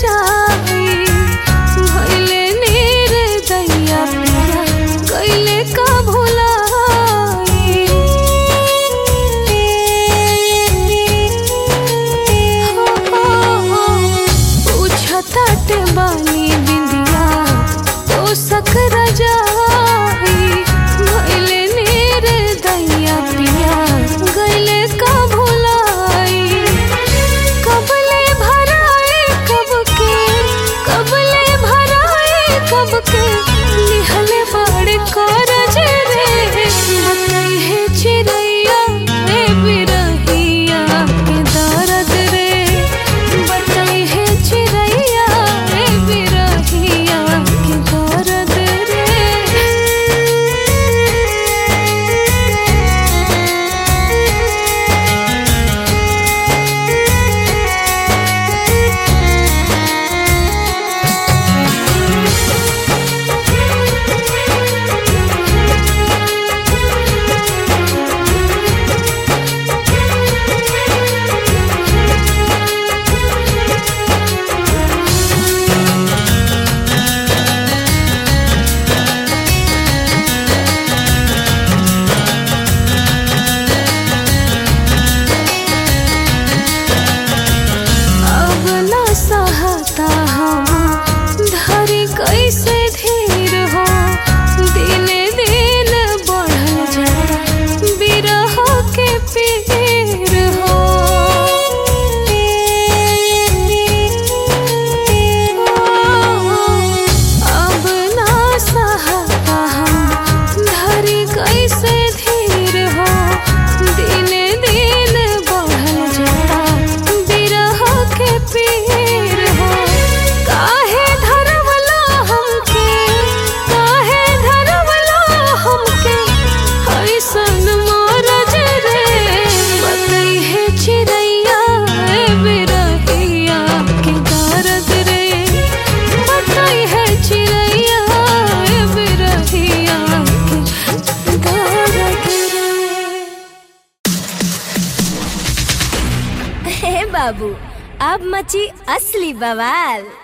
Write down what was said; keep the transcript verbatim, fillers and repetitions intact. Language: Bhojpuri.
जाई भइले नीर दैया पिया गइले का भुलाई पूछताटे बानी बिंदिया तो सकरा जाई भइले नीर दैया पिया गइले का भुलाई कबले भराए कब के कबले भराए कब के निहले बाड़े करज रे बताई है चिड़ैया रे बिरहिया के दर्द रे बताई है चिड़ैया रे बिरहिया के दर्द रे अब ना सहता हम धरी कैसे धीर हो दिने दिन बढ़ल जा बिरह के पीर हो अब ना सहता हम धरी कैसे धीर हो दिने दिन बढ़ल जा बिरह के पीर हो काहे धरवला हमके काहे धरवला हमके ऐसन मरज रे बताई है चिड़ैया रे बिरहिया के दर्द रे बताई है चिड़ैया रे बिरहिया के दर्द रे। हे बाबू अब मची असली बवाल।